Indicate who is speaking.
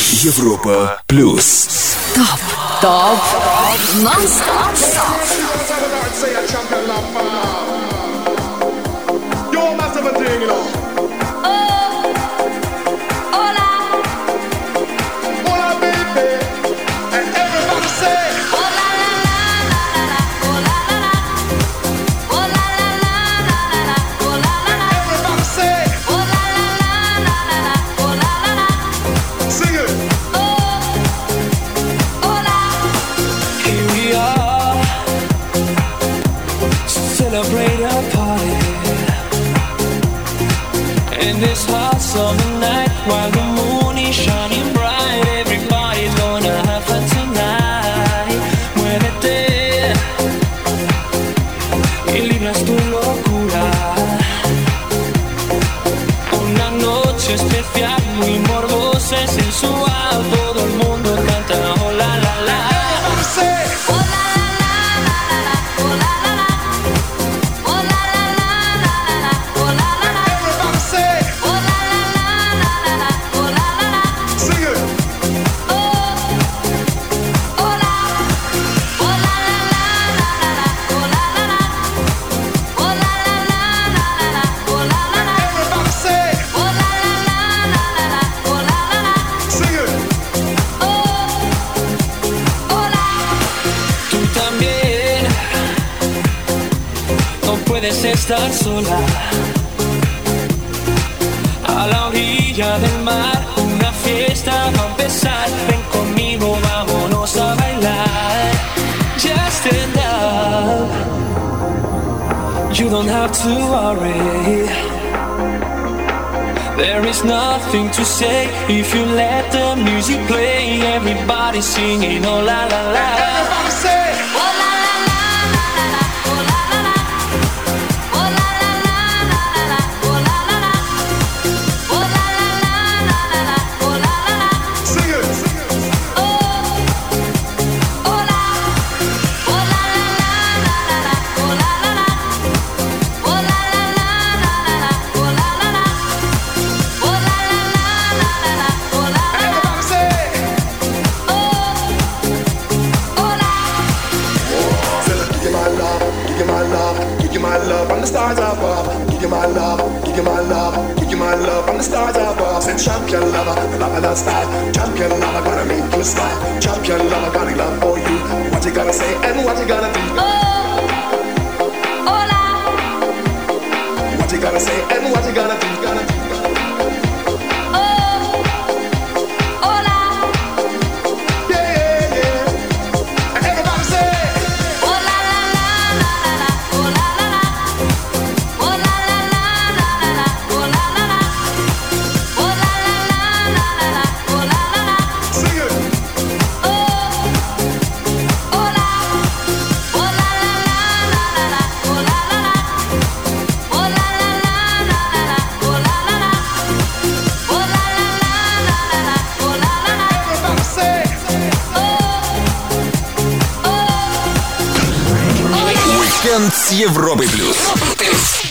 Speaker 1: Европа плюс.
Speaker 2: Топ нон-стоп.
Speaker 3: Celebrate a party in this hot summer night while the moon is shining bright. Everybody's gonna have fun tonight. Muévete y libras tu locura. Una noche especial, muy morbosa y sensual. Todo el mundo canta oh la la la. Puedes estar sola a la orilla del mar, una fiesta va a empezar. Ven conmigo, vámonos a bailar. Just stand up, you don't have to worry. There is nothing to say if you let the music play. Everybody singing oh la la la. Everybody say oh la. From the stars above, give you my love, give you my love, give you my love from the stars above. Said champion lover, lover that style. Champion lover, gonna make you smile. Champion lover, got love for you. What you gonna say and what you gonna do? Oh, hola. What you gonna say and what you gonna do? Gonna do.
Speaker 1: С Европой плюс.